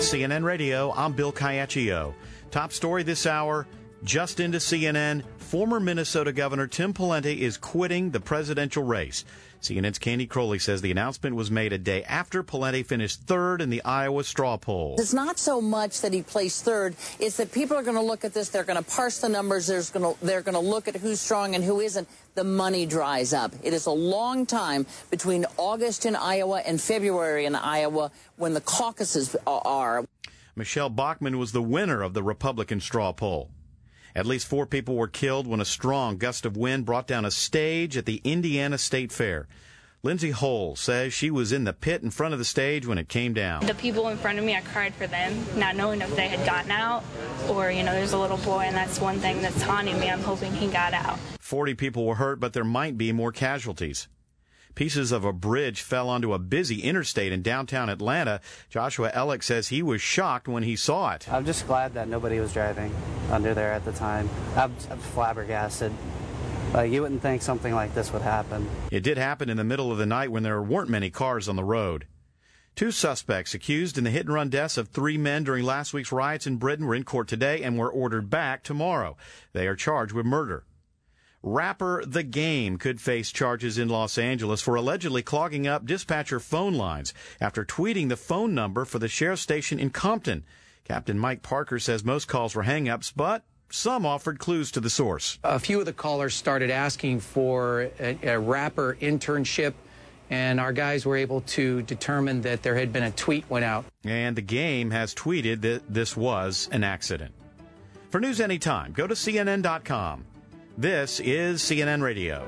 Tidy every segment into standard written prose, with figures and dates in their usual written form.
CNN Radio, I'm Bill Caiaccio. Top story this hour, just into CNN, former Minnesota Governor Tim Pawlenty is quitting the presidential race. CNN's Candy Crowley says the announcement was made a day after Pawlenty finished third in the Iowa straw poll. It's not so much that he placed third, it's that people are going to look at this, they're going to parse the numbers, they're going to look at who's strong and who isn't. The money dries up. It is a long time between August in Iowa and February in Iowa when the caucuses are. Michelle Bachmann was the winner of the Republican straw poll. At least 4 people were killed when a strong gust of wind brought down a stage at the Indiana State Fair. Lindsay Hole says she was in the pit in front of the stage when it came down. The people in front of me, I cried for them, not knowing if they had gotten out or, there's a little boy, and that's one thing that's haunting me. I'm hoping he got out. 40 people were hurt, but there might be more casualties. Pieces of a bridge fell onto a busy interstate in downtown Atlanta. Joshua Ellick says he was shocked when he saw it. I'm just glad that nobody was driving under there at the time. I'm flabbergasted. You wouldn't think something like this would happen. It did happen in the middle of the night when there weren't many cars on the road. 2 suspects accused in the hit-and-run deaths of 3 men during last week's riots in Britain were in court today and were ordered back tomorrow. They are charged with murder. Rapper The Game could face charges in Los Angeles for allegedly clogging up dispatcher phone lines after tweeting the phone number for the sheriff's station in Compton. Captain Mike Parker says most calls were hang-ups, but some offered clues to the source. A few of the callers started asking for a rapper internship, and our guys were able to determine that there had been a tweet went out. And The Game has tweeted that this was an accident. For news anytime, go to CNN.com. This is CNN Radio.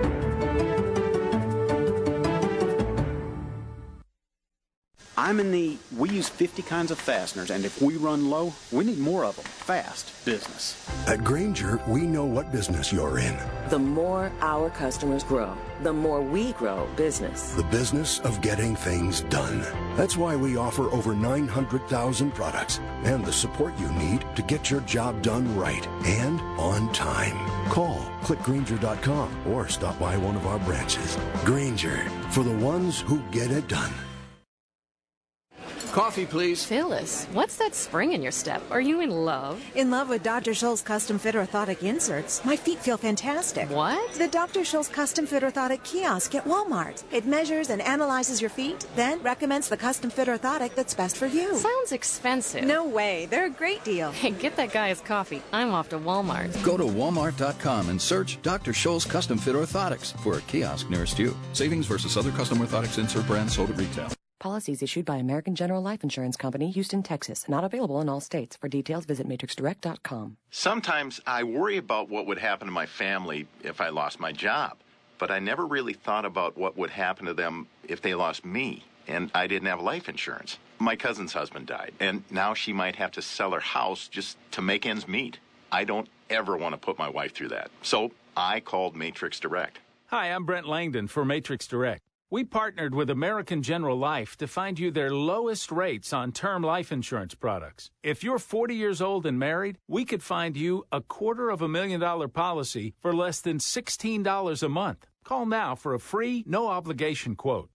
We use 50 kinds of fasteners, and if we run low, we need more of them. Fast business. At Grainger, we know what business you're in. The more our customers grow, the more we grow business. The business of getting things done. That's why we offer over 900,000 products and the support you need to get your job done right and on time. Call, click Grainger.com, or stop by one of our branches. Grainger, for the ones who get it done. Coffee, please. Phyllis, what's that spring in your step? Are you in love? In love with Dr. Scholl's Custom Fit Orthotic Inserts. My feet feel fantastic. What? The Dr. Scholl's Custom Fit Orthotic kiosk at Walmart. It measures and analyzes your feet, then recommends the custom fit orthotic that's best for you. Sounds expensive. No way. They're a great deal. Hey, get that guy his coffee. I'm off to Walmart. Go to Walmart.com and search Dr. Scholl's Custom Fit Orthotics for a kiosk nearest you. Savings versus other custom orthotics insert brands sold at retail. Policies issued by American General Life Insurance Company, Houston, Texas. Not available in all states. For details, visit matrixdirect.com. Sometimes I worry about what would happen to my family if I lost my job, but I never really thought about what would happen to them if they lost me, and I didn't have life insurance. My cousin's husband died, and now she might have to sell her house just to make ends meet. I don't ever want to put my wife through that, so I called Matrix Direct. Hi, I'm Brent Langdon for Matrix Direct. We partnered with American General Life to find you their lowest rates on term life insurance products. If you're 40 years old and married, we could find you a $250,000 policy for less than $16 a month. Call now for a free, no-obligation quote.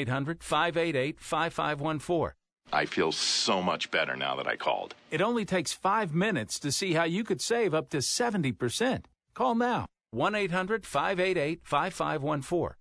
1-800-588-5514. I feel so much better now that I called. It only takes 5 minutes to see how you could save up to 70%. Call now. 1-800-588-5514.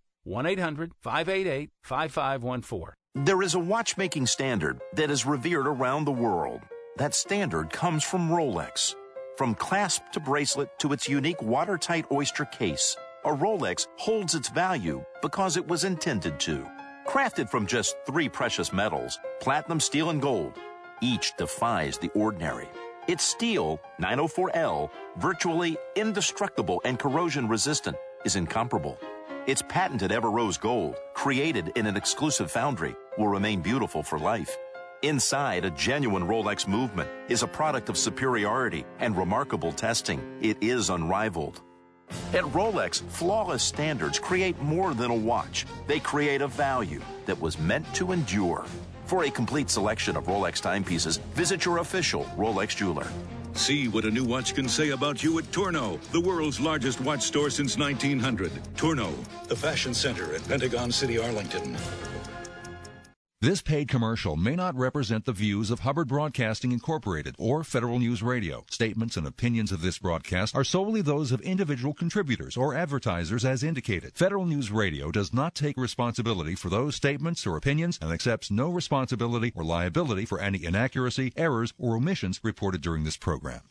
1-800-588-5514. There is a watchmaking standard that is revered around the world. That standard comes from Rolex. From clasp to bracelet to its unique watertight oyster case, a Rolex holds its value because it was intended to. Crafted from just 3 precious metals, platinum, steel, and gold, each defies the ordinary. Its steel, 904L, virtually indestructible and corrosion resistant, is incomparable. Its patented Ever-Rose Gold, created in an exclusive foundry, will remain beautiful for life. Inside, a genuine Rolex movement is a product of superiority and remarkable testing. It is unrivaled. At Rolex, flawless standards create more than a watch. They create a value that was meant to endure. For a complete selection of Rolex timepieces, visit your official Rolex jeweler. See what a new watch can say about you at Tourneau, the world's largest watch store since 1900. Tourneau, the fashion center at Pentagon City, Arlington. This paid commercial may not represent the views of Hubbard Broadcasting Incorporated or Federal News Radio. Statements and opinions of this broadcast are solely those of individual contributors or advertisers as indicated. Federal News Radio does not take responsibility for those statements or opinions and accepts no responsibility or liability for any inaccuracy, errors, or omissions reported during this program.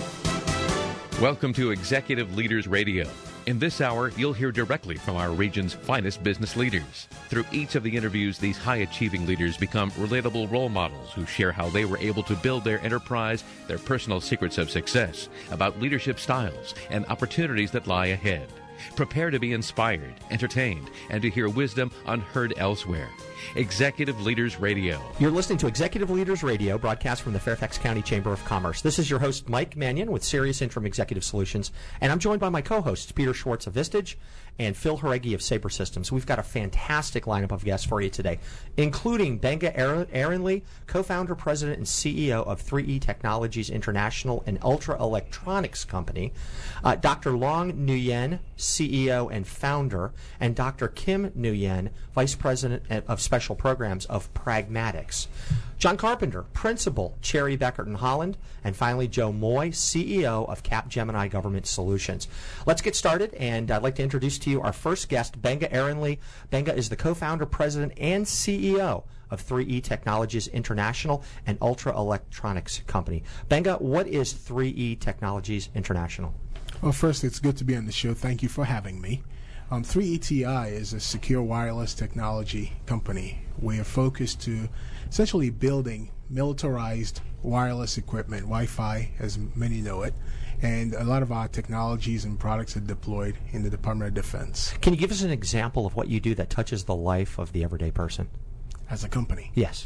Welcome to Executive Leaders Radio. In this hour, you'll hear directly from our region's finest business leaders. Through each of the interviews, these high-achieving leaders become relatable role models who share how they were able to build their enterprise, their personal secrets of success, about leadership styles, and opportunities that lie ahead. Prepare to be inspired, entertained, and to hear wisdom unheard elsewhere. Executive Leaders Radio. You're listening to Executive Leaders Radio, broadcast from the Fairfax County Chamber of Commerce. This is your host, Mike Mannion, with Sirius Interim Executive Solutions, and I'm joined by my co-hosts, Peter Schwartz of Vistage and Phil Horegi of Sabre Systems. We've got a fantastic lineup of guests for you today, including Benga Ehrenle, co-founder, president, and CEO of 3E Technologies International, an ultra-electronics company, Dr. Long Nguyen, CEO and founder, and Dr. Kim Nguyen, vice president of special programs of Pragmatics. John Carpenter, principal, Cherry Beckert and Holland, and finally Joe Moy, CEO of Capgemini Government Solutions. Let's get started, and I'd like to introduce to you our first guest, Benga Ehrenle. Benga is the co-founder, president, and CEO of 3E Technologies International, an ultra-electronics company. Benga, what is 3E Technologies International? Well, first, it's good to be on the show. Thank you for having me. 3ETI is a secure wireless technology company. We are focused to essentially building militarized wireless equipment, Wi-Fi as many know it, and a lot of our technologies and products are deployed in the Department of Defense. Can you give us an example of what you do that touches the life of the everyday person? As a company? Yes.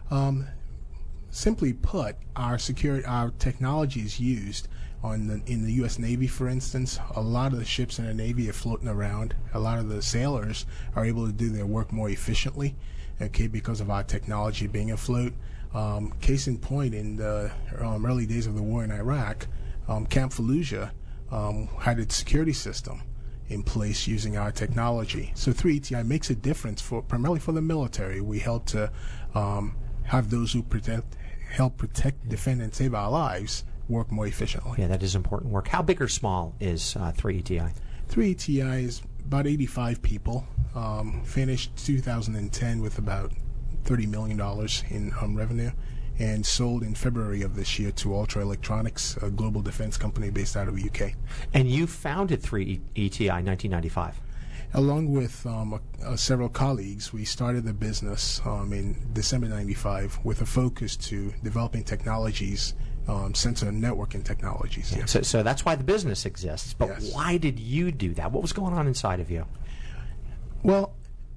Simply put, our technology is used in the U.S. Navy, for instance. A lot of the ships in the Navy are floating around. A lot of the sailors are able to do their work more efficiently, because of our technology being afloat. Case in point, in the early days of the war in Iraq, Camp Fallujah had its security system in place using our technology. So 3ETI makes a difference primarily for the military. We help to have those who help protect, defend, and save our lives work more efficiently. Yeah, that is important work. How big or small is 3ETI? 3ETI is about 85 people. Finished 2010 with about $30 million in revenue, and sold in February of this year to Ultra Electronics, a global defense company based out of the UK. And you founded 3ETI in 1995. Along with several colleagues, we started the business in December 95 with a focus to developing technologies, sensor and networking technologies. Yeah. So that's why the business exists. But yes. Why did you do that? What was going on inside of you? Well,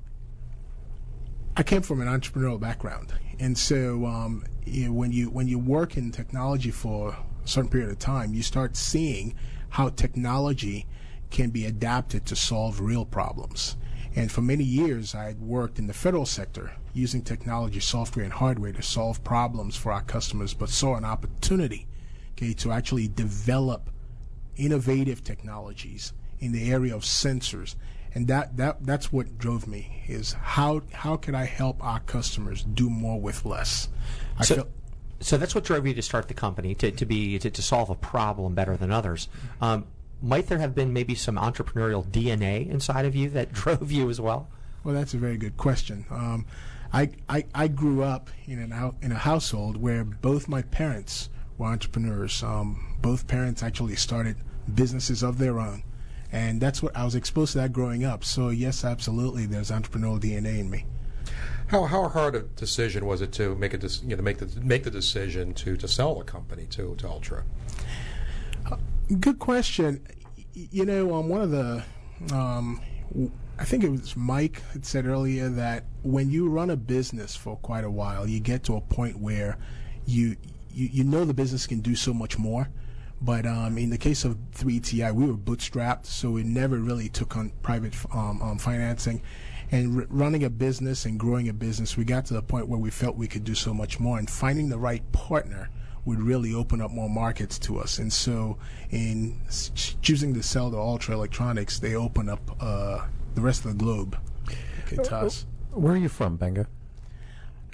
I came from an entrepreneurial background, and so when you work in technology for a certain period of time, you start seeing how technology can be adapted to solve real problems. And for many years, I had worked in the federal sector using technology, software, and hardware to solve problems for our customers, but saw an opportunity, to actually develop innovative technologies in the area of sensors. And that's what drove me, is how can I help our customers do more with less? So that's what drove you to start the company, to solve a problem better than others. Might there have been maybe some entrepreneurial DNA inside of you that drove you as well? Well, that's a very good question. I grew up in a household where both my parents were entrepreneurs. Both parents actually started businesses of their own, and that's what I was exposed to that growing up. So yes, absolutely, there's entrepreneurial DNA in me. How hard a decision was it to make the decision to sell the company to Ultra? Good question. One of the, I think it was Mike that said earlier that when you run a business for quite a while, you get to a point where you know the business can do so much more. But in the case of 3ETI, we were bootstrapped, so we never really took on private financing. And running a business and growing a business, we got to the point where we felt we could do so much more, and finding the right partner would really open up more markets to us. And so in choosing to sell to Ultra Electronics, they open up the rest of the globe to us. Where are you from, Benga?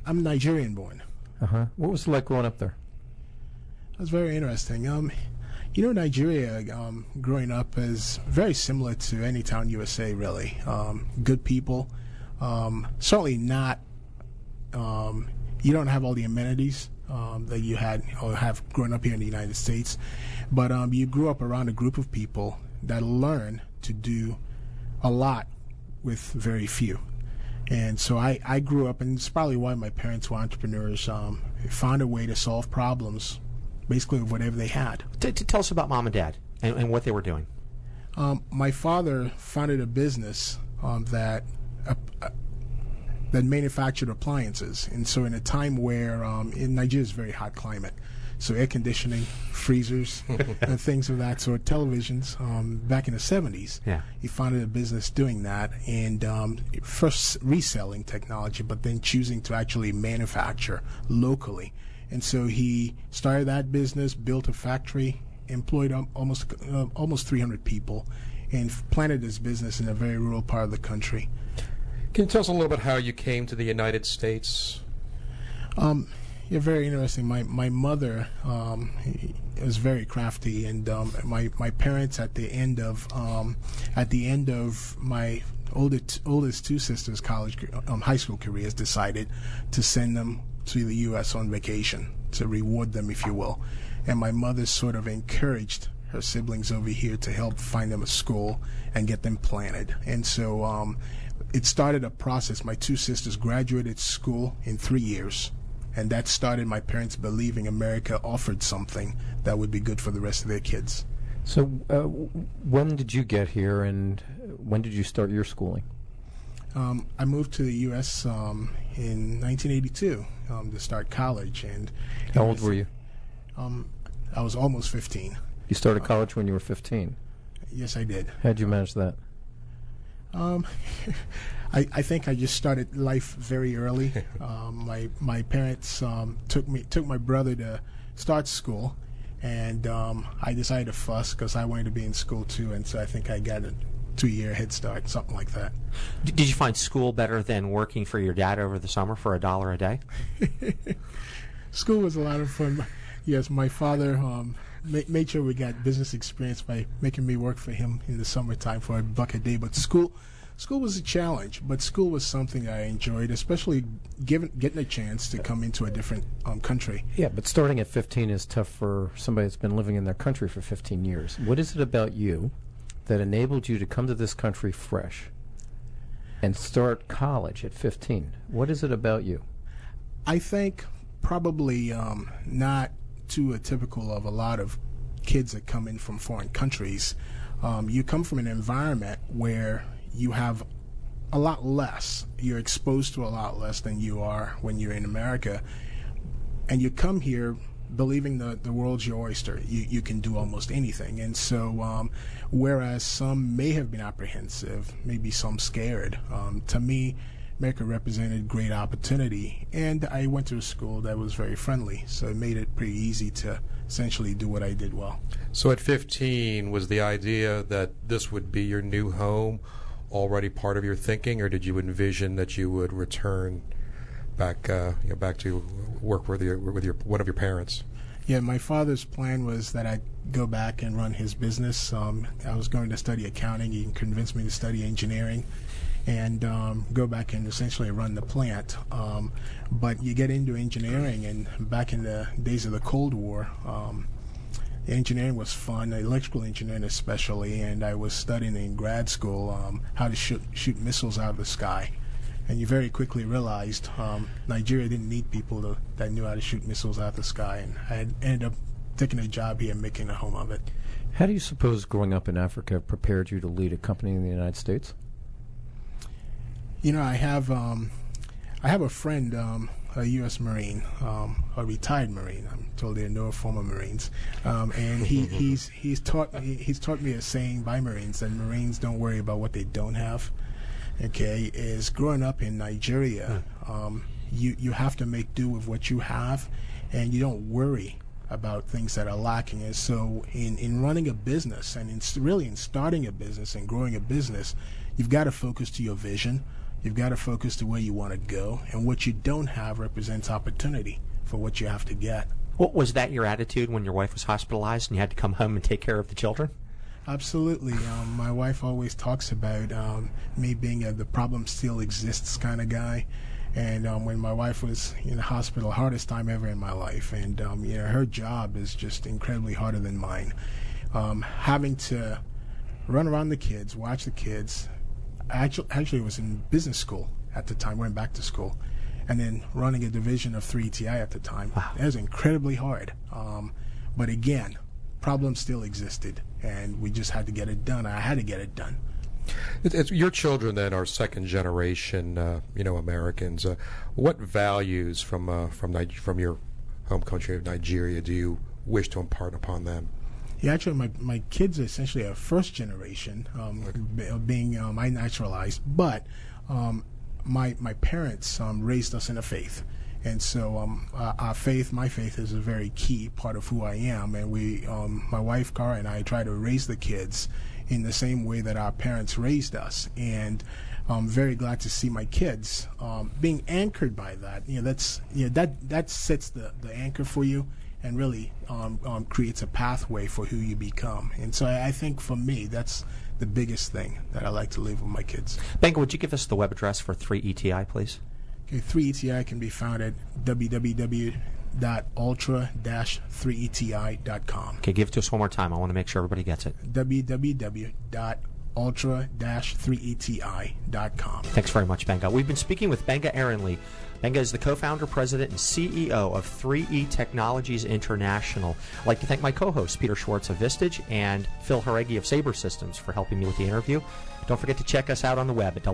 I'm Nigerian born. What was it like growing up there? It was very interesting. Nigeria, growing up is very similar to any town USA, really. Good people. Certainly not, you don't have all the amenities that you had or have growing up here in the United States, but you grew up around a group of people that learn to do a lot with very few. And so I grew up, and it's probably why my parents were entrepreneurs, found a way to solve problems basically with whatever they had. Tell us about Mom and Dad and what they were doing. My father founded a business that manufactured appliances. And so in a time where in Nigeria is a very hot climate, so air conditioning, freezers, and things of that sort, televisions, back in the 70s, he founded a business doing that, and first reselling technology, but then choosing to actually manufacture locally. And so he started that business, built a factory, employed almost 300 people, and planted his business in a very rural part of the country. Can you tell us a little bit how you came to the United States? Yeah, very interesting. My mother was very crafty, and my parents at the end of my oldest two sisters' high school careers decided to send them to the U.S. on vacation to reward them, if you will. And my mother sort of encouraged her siblings over here to help find them a school and get them planted. And so it started a process. My two sisters graduated school in 3 years. And that started my parents believing America offered something that would be good for the rest of their kids. So when did you get here, and when did you start your schooling? I moved to the U.S. In 1982 to start college. And how old were you? I was almost 15. You started college when you were 15? Yes, I did. How'd you manage that? I think I just started life very early. My parents took my brother to start school, and I decided to fuss because I wanted to be in school too, and so I think I got a 2-year head start, something like that. Did you find school better than working for your dad over the summer for $1 a day? School was a lot of fun. Yes, my father made sure we got business experience by making me work for him in the summertime for $1 a day. But school was a challenge, but school was something I enjoyed, especially getting a chance to come into a different country. Yeah, but starting at 15 is tough for somebody that's been living in their country for 15 years. What is it about you that enabled you to come to this country fresh and start college at 15? What is it about you? I think probably not too atypical of a lot of kids that come in from foreign countries. You come from an environment where you have a lot less. You're exposed to a lot less than you are when you're in America. And you come here believing the world's your oyster. You can do almost anything. And so whereas some may have been apprehensive, maybe some scared, to me, America represented great opportunity. And I went to a school that was very friendly, so it made it pretty easy to essentially do what I did well. So at 15, was the idea that this would be your new home already part of your thinking, or did you envision that you would return back to work with one of your parents? Yeah, my father's plan was that I'd go back and run his business. I was going to study accounting. He convinced me to study engineering and go back and essentially run the plant. But you get into engineering, and back in the days of the Cold War, engineering was fun, electrical engineering especially, and I was studying in grad school how to shoot missiles out of the sky. And you very quickly realized Nigeria didn't need people that knew how to shoot missiles out of the sky, and I had ended up taking a job here and making a home of it. How do you suppose growing up in Africa prepared you to lead a company in the United States? You know, I have a friend, a U.S. Marine, a retired Marine. I'm told there are no former Marines, and he's taught me a saying by Marines that Marines don't worry about what they don't have. Okay, is growing up in Nigeria, you have to make do with what you have, and you don't worry about things that are lacking. And so in running a business and in starting a business and growing a business, you've got to focus to your vision. You've got to focus to where you want to go, and what you don't have represents opportunity for what you have to get. What was that your attitude when your wife was hospitalized and you had to come home and take care of the children? Absolutely. My wife always talks about me being the problem still exists kind of guy. And when my wife was in the hospital, hardest time ever in my life. And her job is just incredibly harder than mine. Having to run around the kids, watch the kids. Actually, I was in business school at the time, went back to school, and then running a division of 3ETI at the time. Wow. It was incredibly hard. But again, problems still existed, and we just had to get it done. I had to get it done. Your children then are second generation, Americans. What values from your home country of Nigeria do you wish to impart upon them? Yeah, actually, my kids are essentially a first generation, being I naturalized, but my parents raised us in a faith. And so my faith is a very key part of who I am. And my wife, Cara, and I try to raise the kids in the same way that our parents raised us. And I'm very glad to see my kids being anchored by that. That sets the anchor for you and really creates a pathway for who you become. And so I think for me, that's the biggest thing that I like to leave with my kids. Benga, would you give us the web address for 3ETI, please? 3ETI can be found at www.ultra-3ETI.com. Okay, give it to us one more time. I want to make sure everybody gets it. www.ultra-3ETI.com. Thanks very much, Benga. We've been speaking with Benga Aaronly. Benga is the co-founder, president, and CEO of 3E Technologies International. I'd like to thank my co-hosts, Peter Schwartz of Vistage and Phil Hareggi of Sabre Systems, for helping me with the interview. Don't forget to check us out on the web at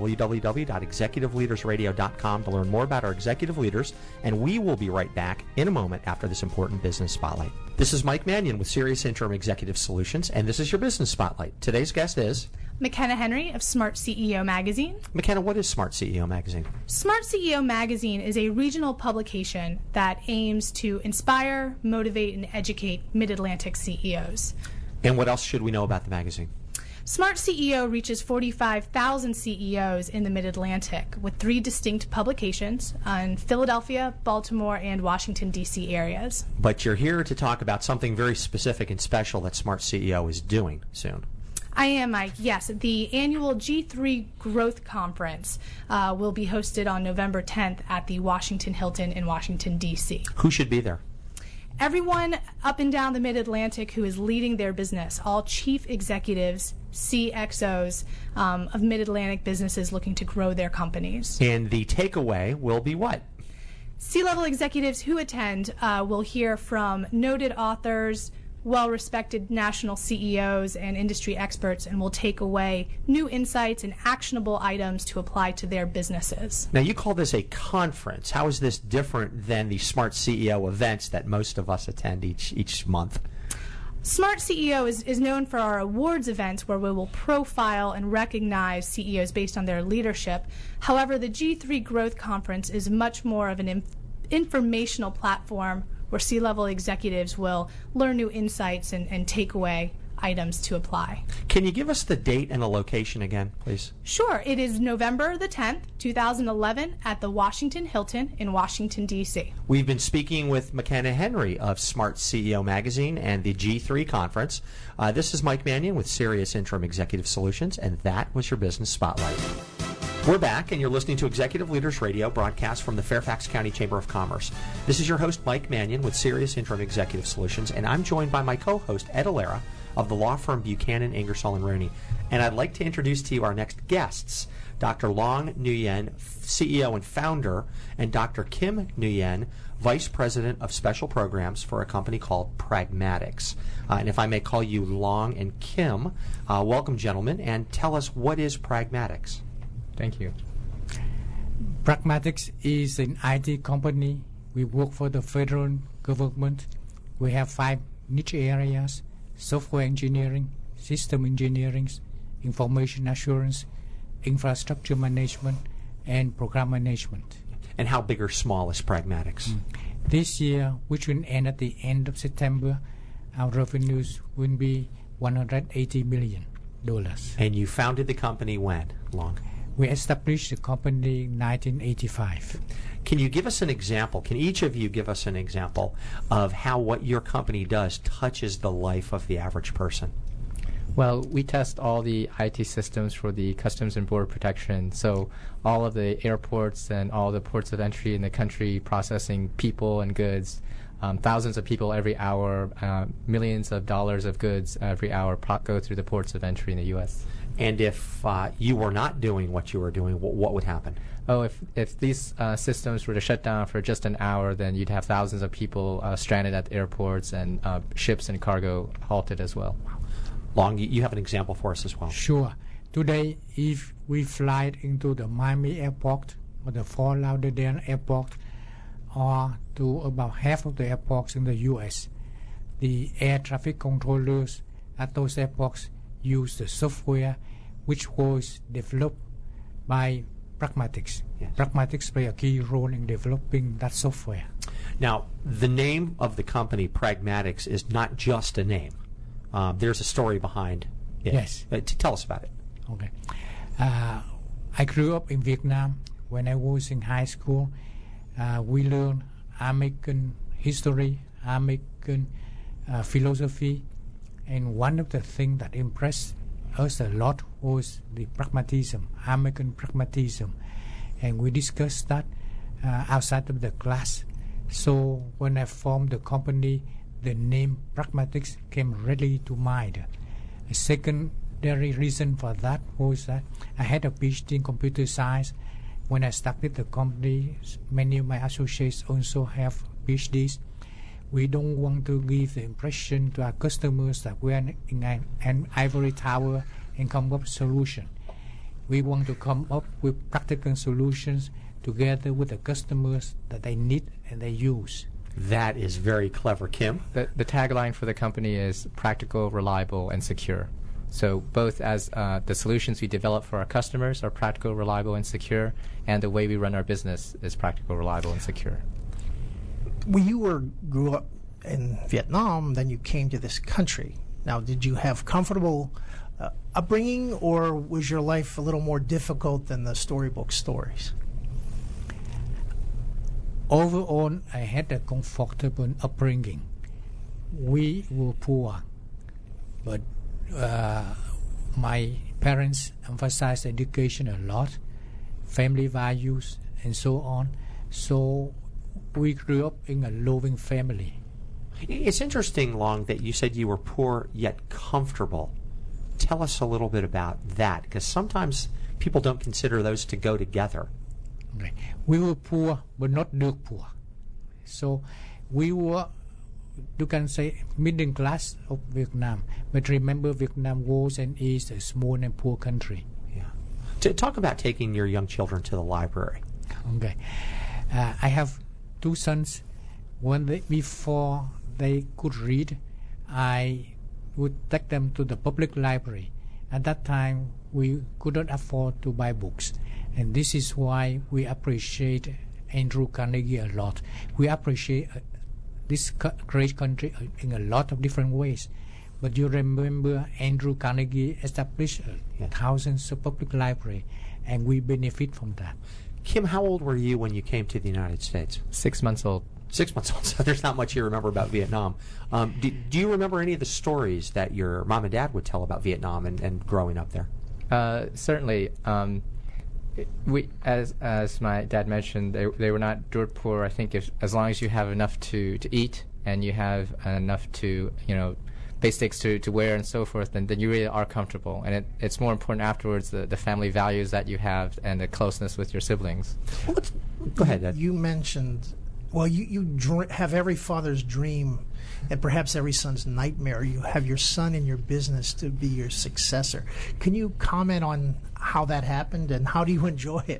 www.executiveleadersradio.com to learn more about our executive leaders, and we will be right back in a moment after this important business spotlight. This is Mike Mannion with Sirius Interim Executive Solutions, and this is your business spotlight. Today's guest is McKenna Henry of Smart CEO Magazine. McKenna, what is Smart CEO Magazine? Smart CEO Magazine is a regional publication that aims to inspire, motivate, and educate Mid-Atlantic CEOs. And what else should we know about the magazine? Smart CEO reaches 45,000 CEOs in the Mid-Atlantic with 3 distinct publications in Philadelphia, Baltimore, and Washington, D.C. areas. But you're here to talk about something very specific and special that Smart CEO is doing soon. I am, Mike. Yes, the annual G3 Growth Conference will be hosted on November 10th at the Washington Hilton in Washington, D.C. Who should be there? Everyone up and down the Mid-Atlantic who is leading their business, all chief executives, CXOs of Mid-Atlantic businesses looking to grow their companies. And the takeaway will be what? C-level executives who attend will hear from noted authors, well-respected national CEOs and industry experts, and will take away new insights and actionable items to apply to their businesses. Now, you call this a conference. How is this different than the Smart CEO events that most of us attend each month? Smart CEO is known for our awards events where we will profile and recognize CEOs based on their leadership. However, the G3 Growth Conference is much more of an informational platform where C-level executives will learn new insights and take away items to apply. Can you give us the date and the location again, please? Sure. It is November the 10th, 2011 at the Washington Hilton in Washington, D.C. We've been speaking with McKenna Henry of Smart CEO Magazine and the G3 Conference. This is Mike Mannion with Sirius Interim Executive Solutions, and that was your Business Spotlight. We're back, and you're listening to Executive Leaders Radio, broadcast from the Fairfax County Chamber of Commerce. This is your host, Mike Mannion, with Sirius Interim Executive Solutions, and I'm joined by my co-host, Ed Alera, of the law firm Buchanan, Ingersoll & Rooney. And I'd like to introduce to you our next guests, Dr. Long Nguyen, CEO and founder, and Dr. Kim Nguyen, Vice President of Special Programs for a company called Pragmatics. And if I may call you Long and Kim, welcome, gentlemen, and tell us, what is Pragmatics? Thank you. Pragmatics is an IT company. We work for the federal government. We have 5 niche areas: software engineering, system engineering, information assurance, infrastructure management, and program management. And how big or small is Pragmatics? This year, which will end at the end of September, our revenues will be $180 million. And you founded the company when, Long? We established the company in 1985. Can you give us an example? Can each of you give us an example of how what your company does touches the life of the average person? Well, we test all the IT systems for the Customs and Border Protection. So all of the airports and all the ports of entry in the country processing people and goods. Thousands of people every hour, millions of dollars of goods every hour go through the ports of entry in the U.S. And if you were not doing what you were doing, what would happen? Oh, if these systems were to shut down for just an hour, then you'd have thousands of people stranded at the airports and ships and cargo halted as well. Long, you have an example for us as well. Sure. Today, if we fly into the Miami airport or the Fort Lauderdale airport, or to about half of the airports in the U.S., the air traffic controllers at those airports use the software which was developed by Pragmatics. Yes. Pragmatics play a key role in developing that software. Now, the name of the company, Pragmatics, is not just a name. There's a story behind it. Yes. Tell us about it. Okay. I grew up in Vietnam. When I was in high school, we learned American history, American philosophy, and one of the things that impressed us a lot was the pragmatism, American pragmatism, and we discussed that outside of the class. So when I formed the company, the name Pragmatics came readily to mind. A secondary reason for that was that I had a PhD in computer science. When I started the company, many of my associates also have PhDs. We don't want to give the impression to our customers that we are in an ivory tower and come up with a solution. We want to come up with practical solutions together with the customers that they need and they use. That is very clever, Kim. The tagline for the company is practical, reliable, and secure. So both as the solutions we develop for our customers are practical, reliable, and secure, and the way we run our business is practical, reliable, and secure. When you grew up in Vietnam, then you came to this country. Now, did you have comfortable upbringing, or was your life a little more difficult than the storybook stories? Overall, I had a comfortable upbringing. We were poor, but my parents emphasized education a lot, family values, and so on. So we grew up in a loving family. It's interesting, Long, that you said you were poor yet comfortable. Tell us a little bit about that, because sometimes people don't consider those to go together. Okay. We were poor, but not dirt poor. So we were, you can say, middle class of Vietnam. But remember, Vietnam was and is a small and poor country. Yeah. Talk about taking your young children to the library. Okay. I have two sons. Before they could read, I would take them to the public library. At that time, we couldn't afford to buy books. And this is why we appreciate Andrew Carnegie a lot. We appreciate this great country in a lot of different ways. But you remember Andrew Carnegie established thousands of public libraries, and we benefit from that. Kim, how old were you when you came to the United States? 6 months old. 6 months old, so there's not much you remember about Vietnam. Do you remember any of the stories that your mom and dad would tell about Vietnam and growing up there? Certainly. We, as my dad mentioned, they were not dirt poor. I think as long as you have enough to eat and you have enough to, basics to wear and so forth, then you really are comfortable. And it's more important afterwards, the family values that you have and the closeness with your siblings. Well, go ahead, Dad. You mentioned, you have every father's dream and perhaps every son's nightmare. You have your son in your business to be your successor. Can you comment on how that happened and how do you enjoy it?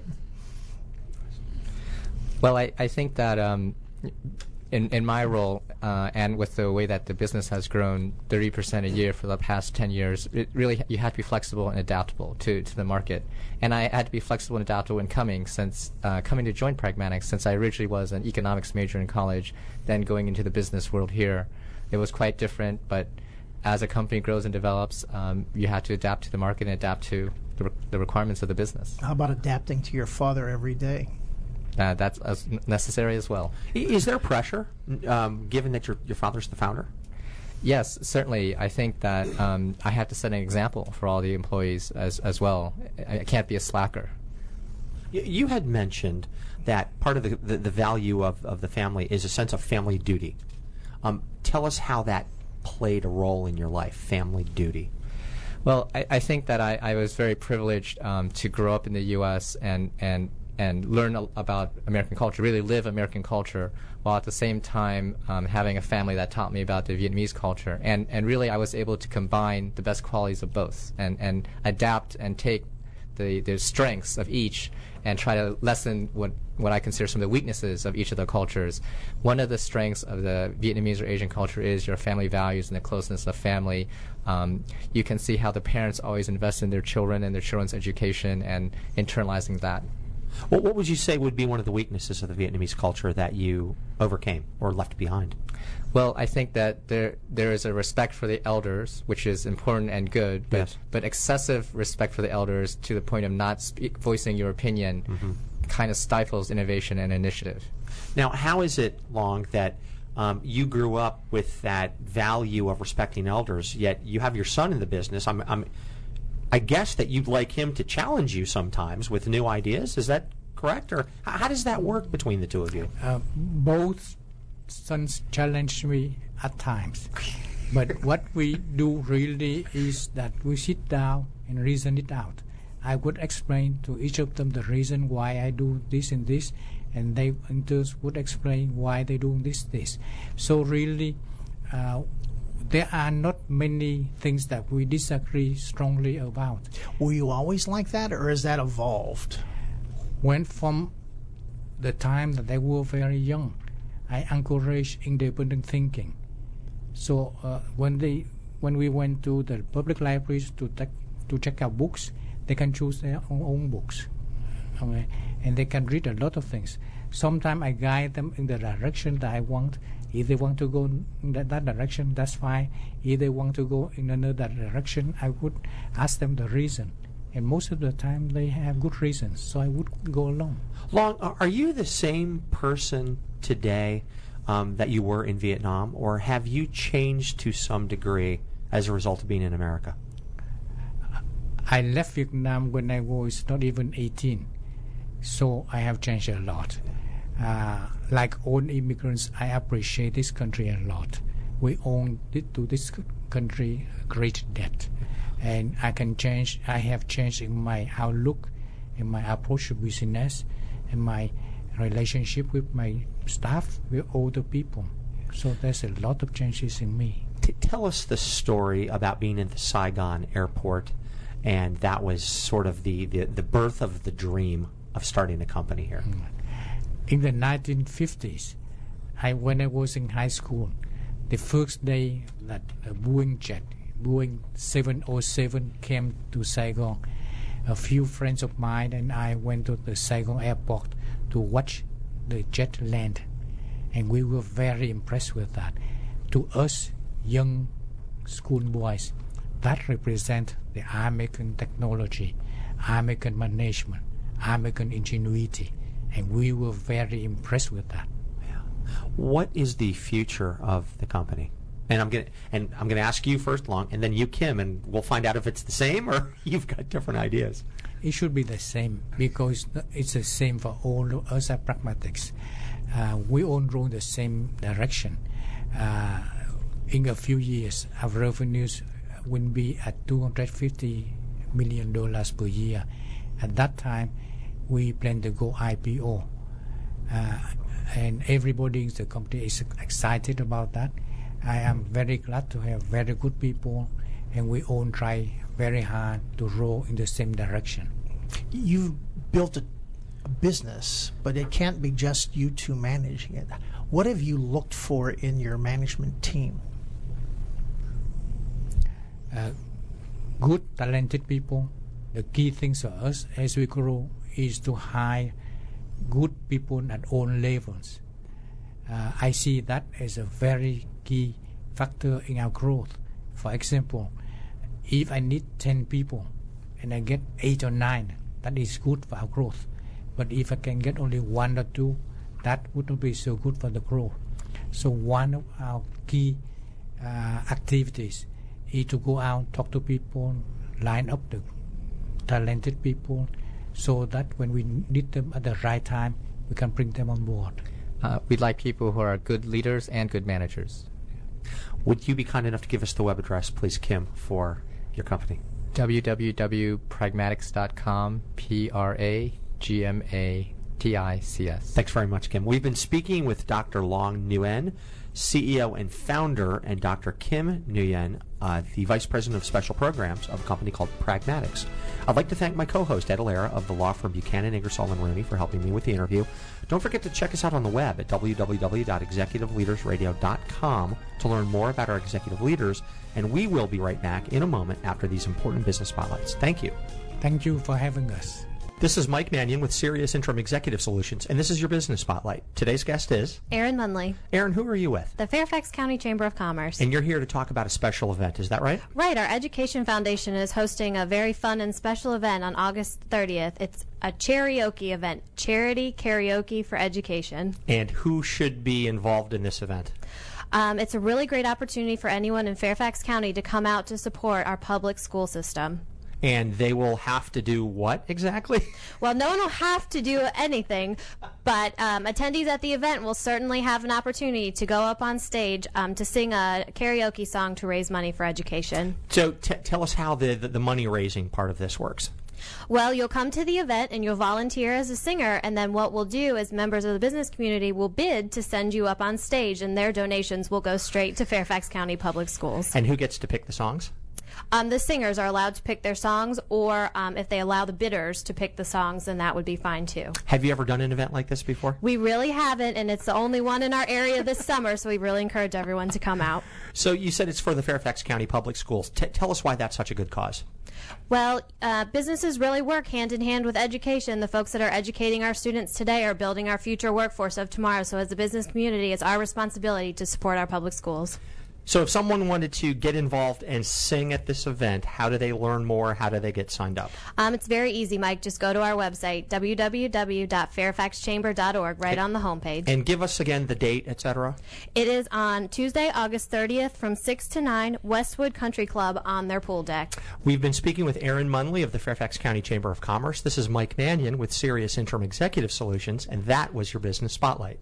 Well, I think that in my role and with the way that the business has grown 30% a year for the past 10 years, it really you have to be flexible and adaptable to the market. And I had to be flexible and adaptable in coming to join Pragmatics, since I originally was an economics major in college, then going into the business world here. It was quite different, but as a company grows and develops, you have to adapt to the market and adapt to the requirements of the business. How about adapting to your father every day? That's as necessary as well. Is there pressure, given that your father's the founder? Yes, certainly. I think that I have to set an example for all the employees as well. I can't be a slacker. You had mentioned that part of the value of the family is a sense of family duty. Tell us how that played a role in your life, family duty. Well, I think that I was very privileged to grow up in the U.S. and learn about American culture, really live American culture, while at the same time having a family that taught me about the Vietnamese culture. And really I was able to combine the best qualities of both and adapt and take the strengths of each and try to lessen what I consider some of the weaknesses of each of the cultures. One of the strengths of the Vietnamese or Asian culture is your family values and the closeness of family. You can see how the parents always invest in their children and their children's education and internalizing that. Well, what would you say would be one of the weaknesses of the Vietnamese culture that you overcame or left behind? Well, I think that there is a respect for the elders, which is important and good, but excessive respect for the elders to the point of not voicing your opinion kind of stifles innovation and initiative. Now, how is it, Long, that you grew up with that value of respecting elders, yet you have your son in the business? I guess that you'd like him to challenge you sometimes with new ideas. Is that correct? Or how does that work between the two of you? Both sons challenge me at times. But what we do really is that we sit down and reason it out. I would explain to each of them the reason why I do this and this, and they would explain why they do this. So really, there are not many things that we disagree strongly about. Were you always like that, or has that evolved? When from the time that they were very young, I encouraged independent thinking. So when we went to the public libraries to check out books, they can choose their own books, okay? And they can read a lot of things. Sometimes I guide them in the direction that I want. If they want to go in that direction, that's fine. If they want to go in another direction, I would ask them the reason. And most of the time, they have good reasons, so I would go along. Long, are you the same person today that you were in Vietnam, or have you changed to some degree as a result of being in America? I left Vietnam when I was not even 18, so I have changed a lot. Like all immigrants, I appreciate this country a lot. We owe to this country great debt, and I have changed in my outlook, in my approach to business, and my relationship with my staff, with older people. So there's a lot of changes in me. Tell us the story about being in the Saigon airport, and that was sort of the birth of the dream of starting a company here. In the 1950s, when I was in high school, the first day that a Boeing 707 came to Saigon, a few friends of mine and I went to the Saigon airport to watch the jet land, and we were very impressed with that. To us, young schoolboys, that represents the American technology, American management, American ingenuity, and we were very impressed with that. Yeah. What is the future of the company? And I'm gonna ask you first, Long, and then you, Kim, and we'll find out if it's the same or you've got different ideas. It should be the same, because it's the same for all of us as pragmatics. We all roll the same direction. In a few years, our revenues will be at $250 million per year. At that time, we plan to go IPO. And everybody in the company is excited about that. I am very glad to have very good people, and we all try very hard to row in the same direction. You've built a business, but it can't be just you two managing it. What have you looked for in your management team? Good, talented people. The key things for us as we grow is to hire good people at all levels. I see that as a very key factor in our growth. For example, if I need 10 people, and I get 8 or 9, that is good for our growth. But if I can get only 1 or 2, that would not be so good for the growth. So one of our key activities is to go out, talk to people, line up the talented people, so that when we need them at the right time, we can bring them on board. We'd like people who are good leaders and good managers. Would you be kind enough to give us the web address, please, Kim, for your company? www.pragmatics.com, PRAGMATICS. Thanks very much, Kim. We've been speaking with Dr. Long Nguyen, CEO and founder, and Dr. Kim Nguyen, the Vice President of Special Programs of a company called Pragmatics. I'd like to thank my co-host, Ed Alera, of the law firm Buchanan, Ingersoll & Rooney, for helping me with the interview. Don't forget to check us out on the web at www.executiveleadersradio.com to learn more about our executive leaders, and we will be right back in a moment after these important business spotlights. Thank you. Thank you for having us. This is Mike Mannion with Sirius Interim Executive Solutions, and this is your Business Spotlight. Today's guest is Erin Munley. Erin, who are you with? The Fairfax County Chamber of Commerce. And you're here to talk about a special event, is that right? Right. Our Education Foundation is hosting a very fun and special event on August 30th. It's a karaoke event, Charity Karaoke for Education. And who should be involved in this event? It's a really great opportunity for anyone in Fairfax County to come out to support our public school system. And they will have to do what exactly? Well, no one will have to do anything, but attendees at the event will certainly have an opportunity to go up on stage to sing a karaoke song to raise money for education. So tell us how the money-raising part of this works. Well, you'll come to the event and you'll volunteer as a singer, and then what we'll do is members of the business community will bid to send you up on stage, and their donations will go straight to Fairfax County Public Schools. And who gets to pick the songs? The singers are allowed to pick their songs, or if they allow the bidders to pick the songs, then that would be fine too. Have you ever done an event like this before? We really haven't, and it's the only one in our area this summer, so we really encourage everyone to come out. So you said it's for the Fairfax County Public Schools. Tell us why that's such a good cause. Well, businesses really work hand in hand with education. The folks that are educating our students today are building our future workforce of tomorrow. So as a business community, it's our responsibility to support our public schools. So if someone wanted to get involved and sing at this event, how do they learn more? How do they get signed up? It's very easy, Mike. Just go to our website, www.fairfaxchamber.org, right on the homepage. And give us again the date, etc. It is on Tuesday, August 30th from 6 to 9, Westwood Country Club on their pool deck. We've been speaking with Erin Munley of the Fairfax County Chamber of Commerce. This is Mike Mannion with Sirius Interim Executive Solutions, and that was your Business Spotlight.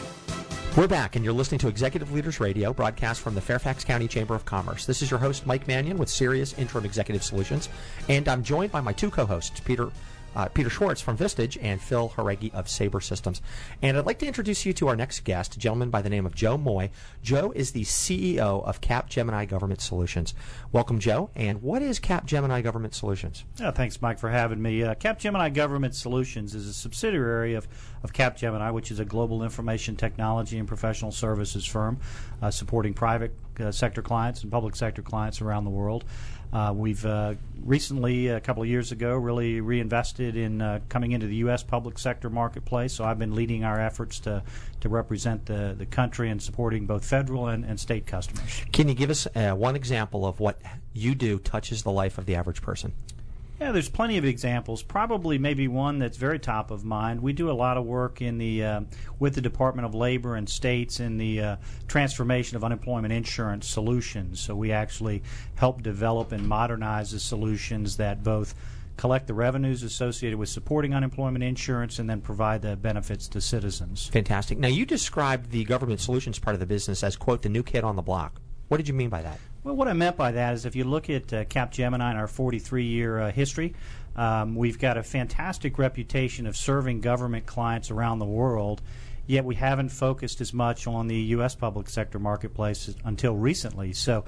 We're back, and you're listening to Executive Leaders Radio, broadcast from the Fairfax County Chamber of Commerce. This is your host, Mike Mannion, with Sirius Interim Executive Solutions, and I'm joined by my two co-hosts, Peter Schwartz from Vistage and Phil Horegi of Sabre Systems. And I'd like to introduce you to our next guest, a gentleman by the name of Joe Moy. Joe is the CEO of Capgemini Government Solutions. Welcome, Joe. And what is Capgemini Government Solutions? Thanks, Mike, for having me. Capgemini Government Solutions is a subsidiary of Capgemini, which is a global information technology and professional services firm supporting private sector clients and public sector clients around the world. We've recently, a couple of years ago, really reinvested in coming into the U.S. public sector marketplace. So I've been leading our efforts to represent the country and supporting both federal and state customers. Can you give us one example of what you do touches the life of the average person? Yeah, there's plenty of examples. Probably maybe one that's very top of mind. We do a lot of work in the with the Department of Labor and states in the transformation of unemployment insurance solutions. So we actually help develop and modernize the solutions that both collect the revenues associated with supporting unemployment insurance and then provide the benefits to citizens. Fantastic. Now, you described the government solutions part of the business as, quote, the new kid on the block. What did you mean by that? Well, what I meant by that is if you look at Capgemini and our 43-year history, we've got a fantastic reputation of serving government clients around the world, yet we haven't focused as much on the U.S. public sector marketplace until recently. So,